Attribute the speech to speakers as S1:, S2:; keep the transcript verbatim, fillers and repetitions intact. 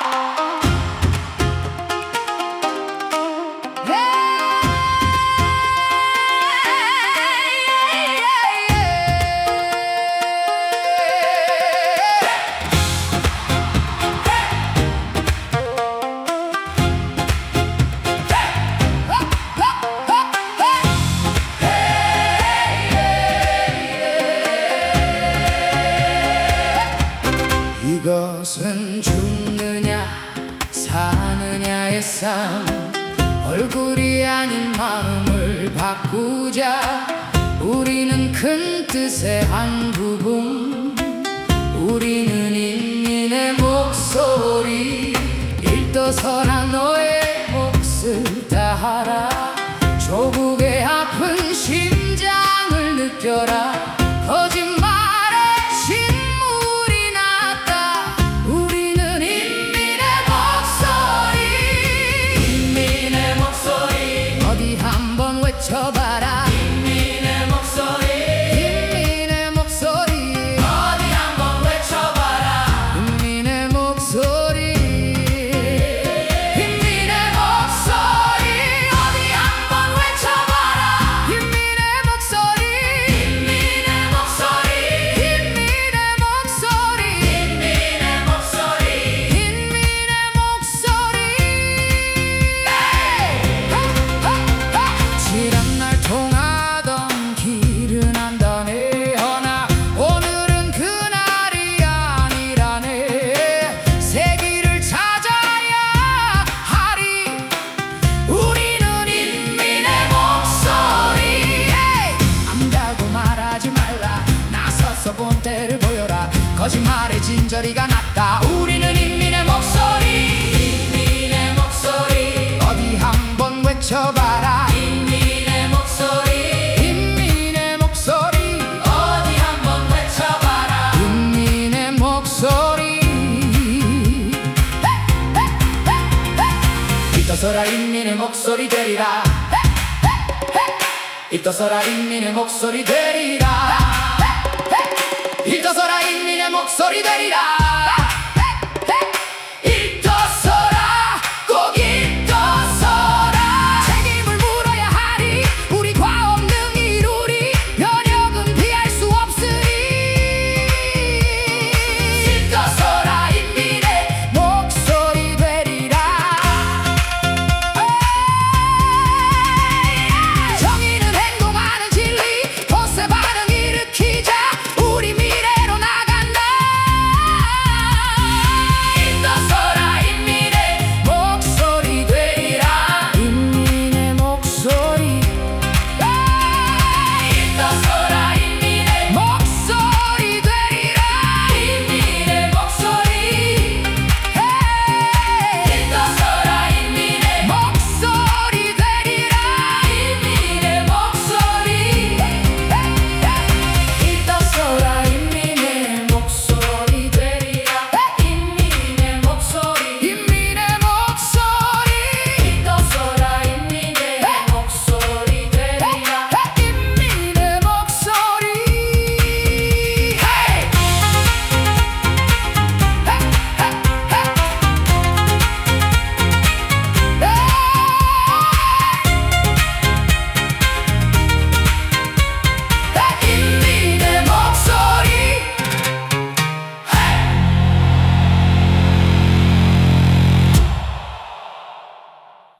S1: 이것은 죽느냐 사느냐의 싸움, 얼굴이 아닌 마음을 바꾸자. 우리는 큰 뜻의 한 부분, 우리는 인민의 목소리. 일떠서라 너의 몫을 다하라, 조국의 아픈 심장을 느껴라. 거짓말 외쳐봐라. 인민의 목소리, 인민의 목소리. 어디 한번 외쳐봐라. 인민의 목소리, 인민의 목소리. 어디 한번 외쳐봐라. 인민의 목소리, 인민의 목소리. 인민의 목소리, 인민의 목소리. 인민의 목소리. 지난날 통하던 길은 안다네. 허나 오늘은 그날이 아니라네. 새 길을 찾아야 하리. 우리는 인민의 목소리. 안다고 말하지 말라, 나서서 본때를 보여라. 거짓말의 진저리가 낫다. 우리는 인민의 목소리, 인민의 목소리. 어디 한번 외쳐봐라. 인민의 목소리, 인민의 목소리. 어디 한번 외쳐봐라. 인민의 목소리. 일떠서라 인민의 목소리 되리라. 일떠서라 인민의 목소리 되리라. 일떠서라 인민의 목소리 되리라.